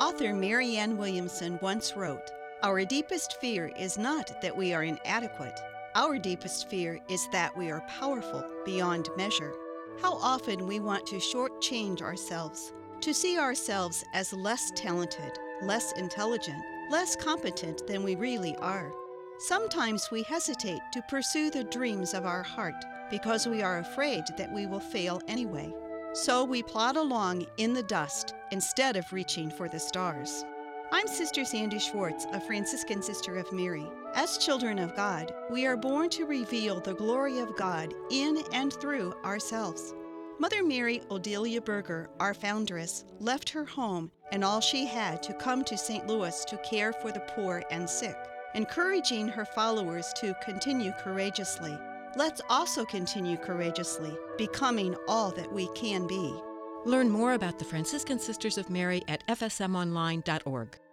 Author Marianne Williamson once wrote, "Our deepest fear is not that we are inadequate. Our deepest fear is that we are powerful beyond measure." How often we want to shortchange ourselves, to see ourselves as less talented, less intelligent, less competent than we really are. Sometimes we hesitate to pursue the dreams of our heart because we are afraid that we will fail anyway. So we plod along in the dust instead of reaching for the stars. I'm Sister Sandy Schwartz, a Franciscan Sister of Mary. As children of God, we are born to reveal the glory of God in and through ourselves. Mother Mary Odelia Berger, our foundress, left her home and all she had to come to St. Louis to care for the poor and sick, encouraging her followers to continue courageously. Let's also continue courageously, becoming all that we can be. Learn more about the Franciscan Sisters of Mary at fsmonline.org.